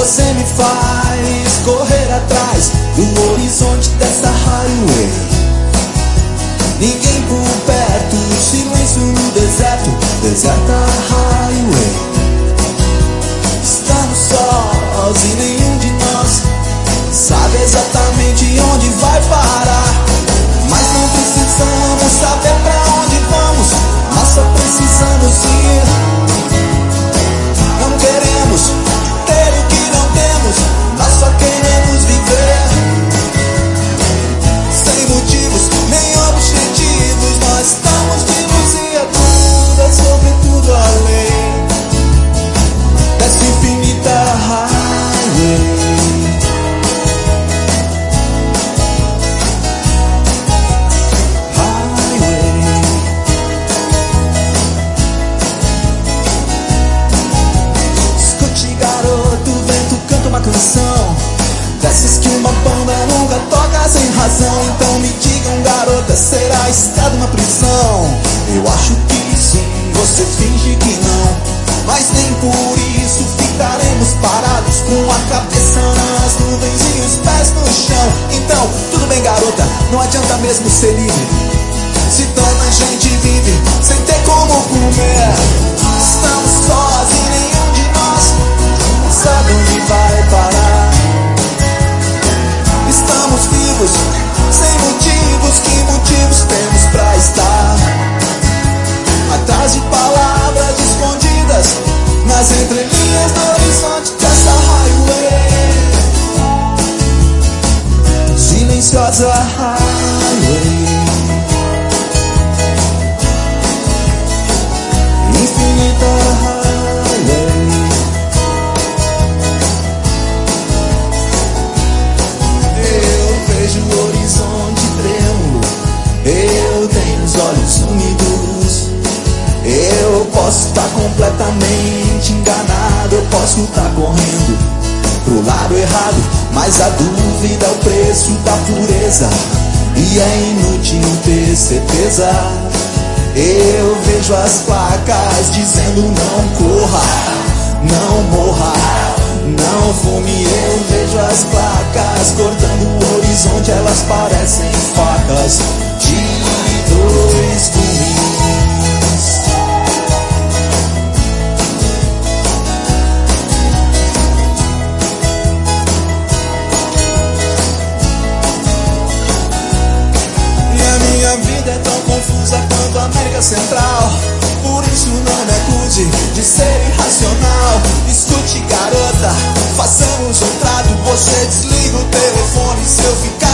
você me faz correr atrás do horizonte dessa highway. Ninguém por perto, silêncio no deserto, deserta highway. Estamos sós e nenhum de nós sabe exatamente onde vai parar. Mas não precisamos saber pra onde vamos, nós só precisamos ir. Não queremos ter o que não temos, nós só queremos viver. Sem motivos, nem objetivos, nós estamos vivos e é tudo, é sobretudo além dessa infinita highway. Uma canção dessas que uma banda nunca toca sem razão. Então me digam, garota, será a estrada uma prisão? Eu acho que sim, você finge que não, mas nem por isso ficaremos parados com a cabeça nas nuvens e os pés no chão. Então, tudo bem, garota, não adianta mesmo ser livre se tanta gente vive sem ter como comer. Estamos sós e nenhum de nós sabe onde vai parar. Estamos vivos, sem motivos. Que motivos temos pra estar atrás de palavras escondidas nas entrelinhas do horizonte dessa highway. Silenciosa highway, infinita highway. Vejo o horizonte trêmulo, eu tenho os olhos úmidos. Eu posso estar completamente enganado, eu posso estar correndo pro lado errado, mas a dúvida é o preço da pureza e é inútil ter certeza. Eu vejo as placas dizendo não corra, não morra, não fume. Eu vejo as placas cortando o horizonte, elas parecem facas de dois gumes. E a minha vida é tão confusa quanto a América Central. Por isso não me acuse de ser irracional. Escute, garota, façamos um trato. Você desliga o telefone se eu ficar